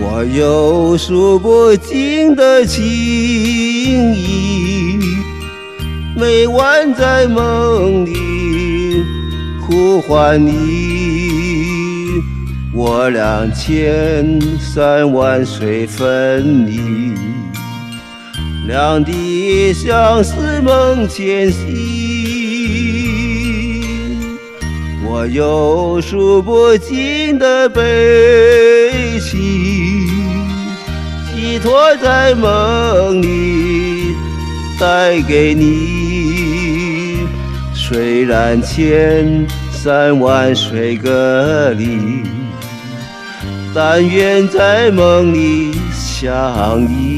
我有数不尽的情意，每晚在梦里呼唤你，我俩千山万水分离，两地相思梦前行。我有数不尽的悲情，寄托在梦里带给你，虽然千山万水隔离，但愿在梦里相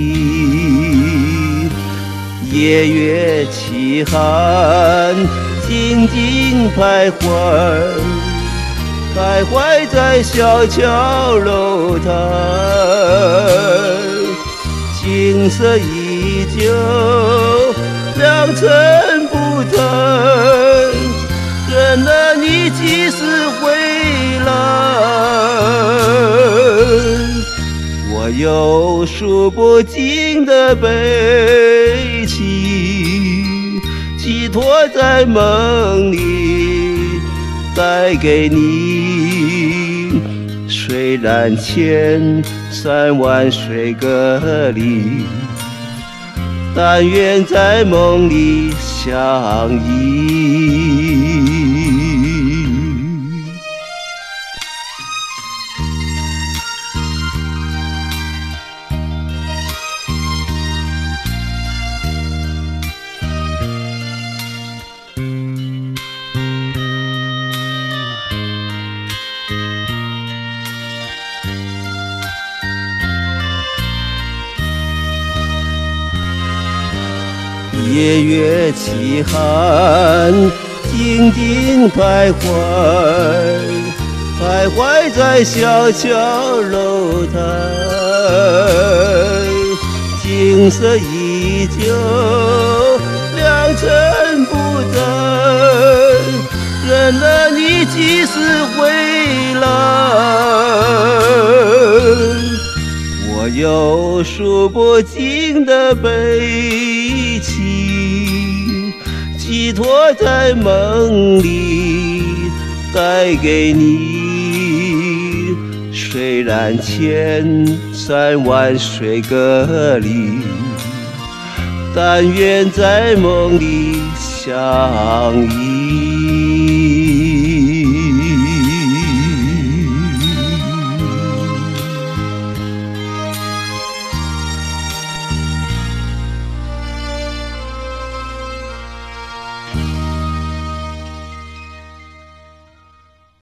依。夜月凄寒，静静徘徊，徘徊在小桥楼台，景色依旧，良辰不等，任了你几时回来。我有数不尽的悲情，寄托在梦里带给你，虽然千山万水隔离，但愿在梦里相依。夜月凄寒，静静徘徊，徘徊在小桥楼台，景色依旧，良辰不等，任了你几时回来。我有数不尽的悲情，寄托在梦里带给你，虽然千山万水隔离，但愿在梦里相依。